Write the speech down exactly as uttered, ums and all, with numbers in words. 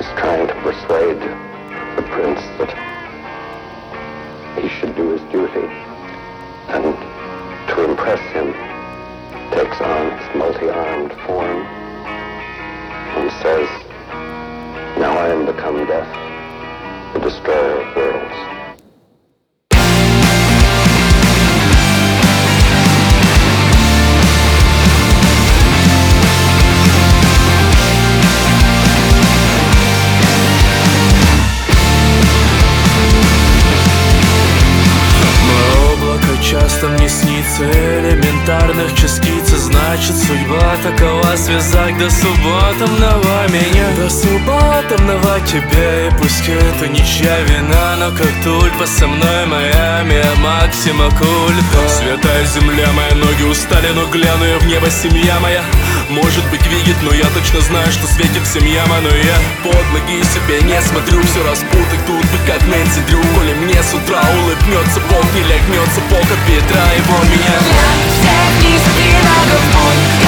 is trying to persuade the prince that he should do his duty, and to impress him takes on his multi-armed form and says, "Now I am become death, the destroyer of worlds." Часто мне снится элементарных частиц, значит судьба такова связать до субботомного меня, до субботомного тебя. И пусть это ничья вина, но как тульпа со мной Майами, а Максима кульпа. Святая земля, мои ноги устали, но гляну я в небо, семья моя может быть видит, но я точно знаю, что светит всем яма. Но я под ноги себе не смотрю, все распутать тут бы как Нэнси Дрю. Коли мне с утра улыбнется Бог, не лягнется Бог от ветра, и вон меня. Я всех не закидал в бой.